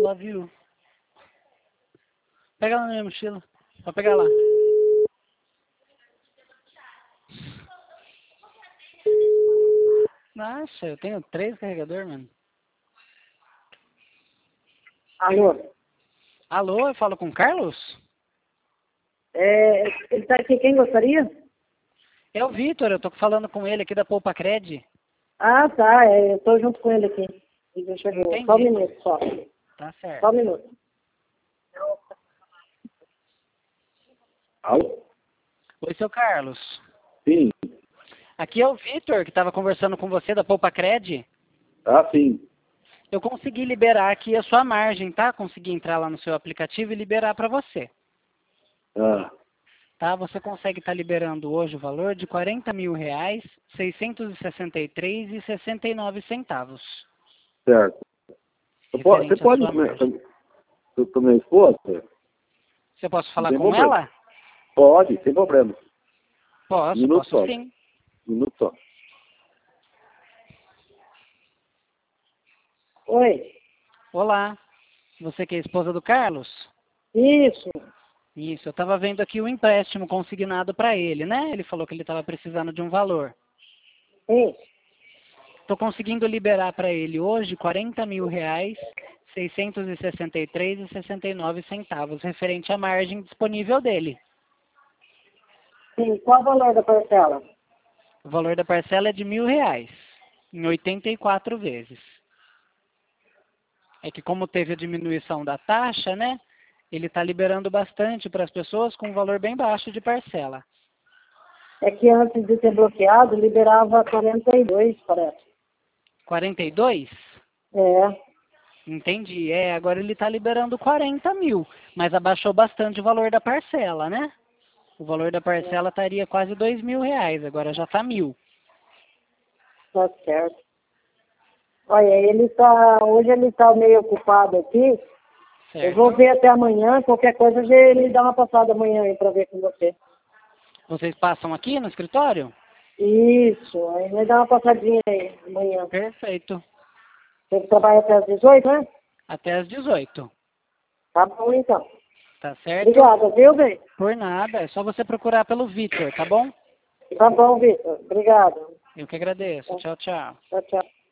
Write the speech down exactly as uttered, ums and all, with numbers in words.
love you. Pega lá na minha mochila. Pode pegar lá. Nossa, eu tenho três carregadores, mano. Alô? Alô, eu falo com o Carlos? É, ele tá aqui, quem gostaria? É o Vitor, eu tô falando com ele aqui da Poupa Cred. Ah, tá, é, eu tô junto com ele aqui. Ele chegou. Entendi. Só um minuto, só. Tá certo. Só um minuto. Alô? Oi, seu Carlos. Sim. Aqui é o Vitor, que estava conversando com você da Poupa Cred. Ah, sim. Eu consegui liberar aqui a sua margem, tá? Consegui entrar lá no seu aplicativo e liberar para você. Ah, Tá? Você consegue estar liberando hoje o valor de quarenta mil reais, seiscentos e sessenta e três e sessenta e nove centavos. certo. Você pode, você Referente à pode sua margem. com com minha esposa? Você posso falar Sem com problema. ela? Pode, sem problema. Posso, Minuto posso só. sim. Minuto só. Oi. Olá. Você que é a esposa do Carlos? Isso. Isso, eu estava vendo aqui o empréstimo consignado para ele, né? Ele falou que ele estava precisando de um valor. Sim. Estou conseguindo liberar para ele hoje quarenta mil reais, seiscentos e sessenta e três e sessenta e nove centavos, referente à margem disponível dele. Sim. Qual o valor da parcela? O valor da parcela é de mil reais, em oitenta e quatro vezes. É que como teve a diminuição da taxa, né? Ele está liberando bastante para as pessoas com um valor bem baixo de parcela. É que antes de ser bloqueado, liberava quarenta e dois, parece. quarenta e dois? É. Entendi. É, agora ele está liberando quarenta mil, mas abaixou bastante o valor da parcela, né? O valor da parcela estaria quase dois mil reais, agora já está mil. Tá certo. Olha, ele tá, hoje ele tá meio ocupado aqui. Certo. Eu vou ver até amanhã, qualquer coisa ele dá uma passada amanhã aí pra ver com você. Vocês passam aqui no escritório? Isso, aí me dá uma passadinha aí amanhã. Perfeito. Você trabalha até às dezoito, né? Até às dezoito. Tá bom então. Tá certo? Obrigada, viu, bem? Por nada, é só você procurar pelo Vitor, tá bom? Tá bom, Vitor. Obrigado. Eu que agradeço. Tchau, tchau. Tchau, tchau.